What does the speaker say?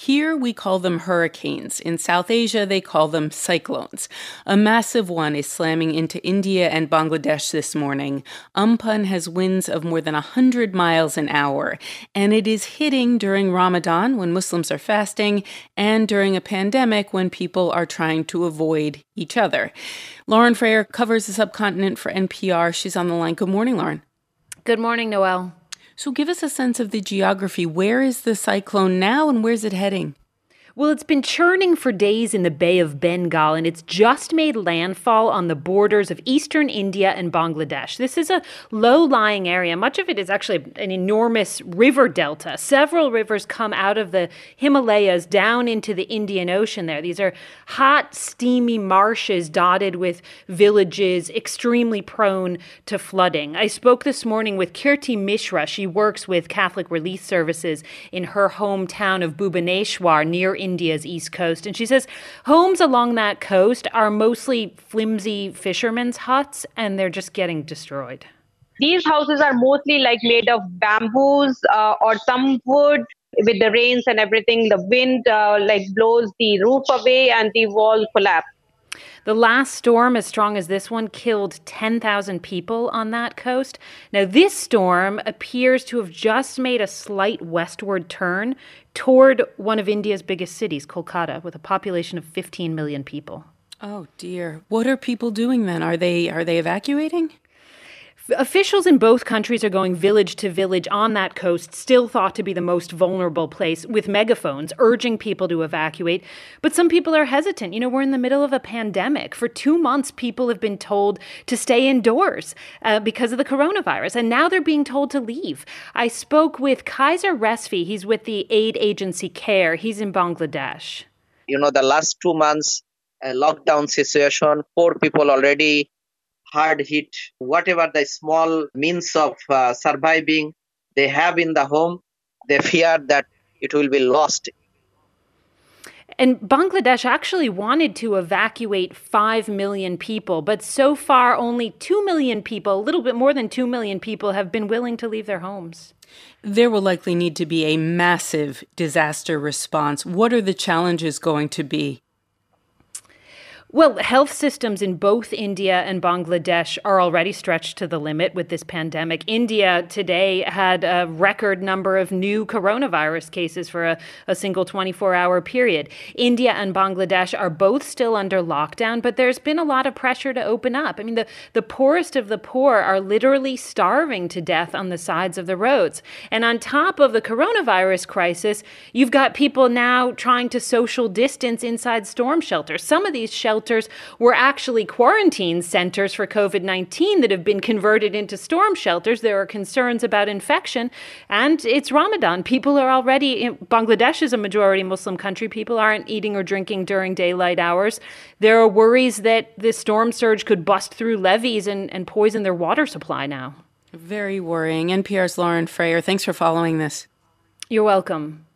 Here we call them hurricanes. In South Asia, they call them cyclones. A massive one is slamming into India and Bangladesh this morning. Umpun has winds of more than 100 miles an hour, and it is hitting during Ramadan when Muslims are fasting and during a pandemic when people are trying to avoid each other. Lauren Frayer covers the subcontinent for NPR. She's on the line. Good morning, Lauren. Good morning, Noelle. So give us a sense of the geography. Where is the cyclone now and where's it heading? Well, it's been churning for days in the Bay of Bengal, and it's just made landfall on the borders of eastern India and Bangladesh. This is a low-lying area. Much of it is actually an enormous river delta. Several rivers come out of the Himalayas down into the Indian Ocean there. These are hot, steamy marshes dotted with villages extremely prone to flooding. I spoke this morning with Kirti Mishra. She works with Catholic Relief Services in her hometown of Bhubaneswar near India's east coast. And she says homes along that coast are mostly flimsy fishermen's huts, and they're just getting destroyed. These houses are mostly made of bamboos or some wood. With the rains and everything, the wind blows the roof away and the wall collapse. The last storm, as strong as this one, killed 10,000 people on that coast. Now, this storm appears to have just made a slight westward turn toward one of India's biggest cities, Kolkata, with a population of 15 million people. Oh, dear. What are people doing then? Are they evacuating? Officials in both countries are going village to village on that coast, still thought to be the most vulnerable place, with megaphones urging people to evacuate. But some people are hesitant. We're in the middle of a pandemic. For 2 months, people have been told to stay indoors because of the coronavirus, and now they're being told to leave. I spoke with Kaiser Resfi. He's with the aid agency CARE. He's in Bangladesh. The last 2 months, lockdown situation, poor people already hard hit. Whatever the small means of surviving they have in the home, they fear that it will be lost. And Bangladesh actually wanted to evacuate 5 million people, but so far only 2 million people, a little bit more than 2 million people, have been willing to leave their homes. There will likely need to be a massive disaster response. What are the challenges going to be? Well, health systems in both India and Bangladesh are already stretched to the limit with this pandemic. India today had a record number of new coronavirus cases for a single 24-hour period. India and Bangladesh are both still under lockdown, but there's been a lot of pressure to open up. I mean, the poorest of the poor are literally starving to death on the sides of the roads. And on top of the coronavirus crisis, you've got people now trying to social distance inside storm shelters. Some of these shelters were actually quarantine centers for COVID-19 that have been converted into storm shelters. There are concerns about infection, and it's Ramadan. People are already, Bangladesh is a majority Muslim country. People aren't eating or drinking during daylight hours. There are worries that the storm surge could bust through levees and poison their water supply now. Very worrying. NPR's Lauren Frayer, thanks for following this. You're welcome.